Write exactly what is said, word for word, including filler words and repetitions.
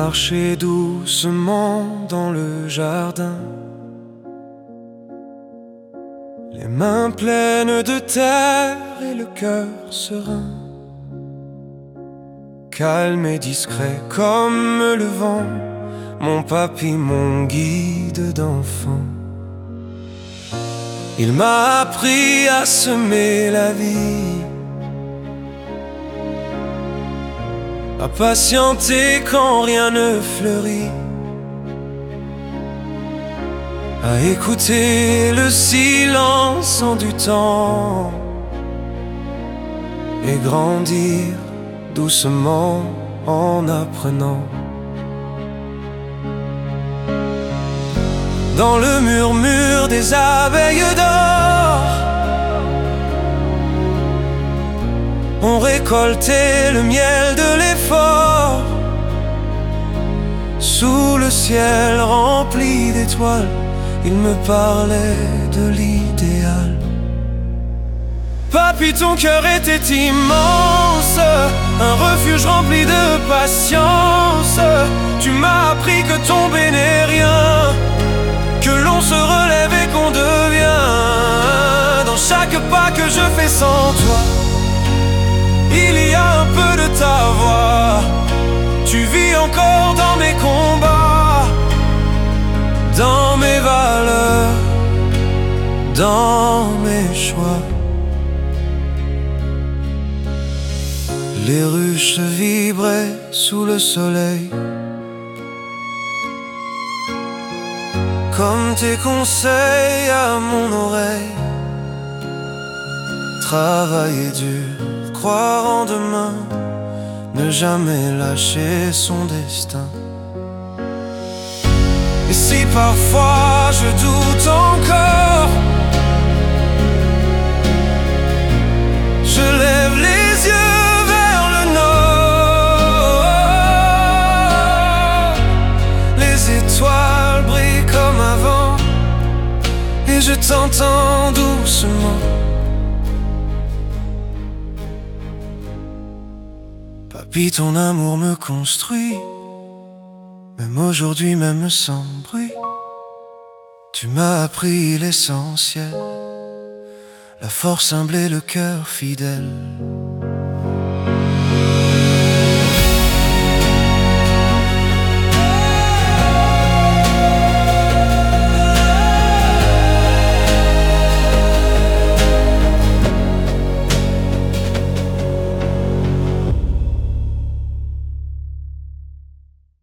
marché doucement dans le jardin, les mains pleines de terre et le cœur serein, calme et discret comme le vent, mon papy, mon guide d'enfant. Il m'a appris à semer la vie, à patienter quand rien ne fleurit, à écouter le silence en du temps et grandir doucement en apprenant. Dans le murmure des abeilles d'or, on récoltait le miel de l'effort. Sous le ciel rempli d'étoiles, il me parlait de l'idéal. Papy, ton cœur était immense, un refuge rempli de patience. Tu m'as appris que tomber n'est rien, que l'on se relève et qu'on devient. Dans chaque pas que je fais sans toi, il y a un peu de ta voix. Tu vis encore dans mes combats, dans mes valeurs, dans mes choix. Les ruches vibraient sous le soleil, comme tes conseils à mon oreille. Travailler dur, croire en demain, ne jamais lâcher son destin. Et si parfois je doute encore, je lève les yeux vers le nord. Les étoiles brillent comme avant et je t'entends doucement. Papy, ton amour me construit, même aujourd'hui, même sans bruit. Tu m'as appris l'essentiel, la force humble et le cœur fidèle.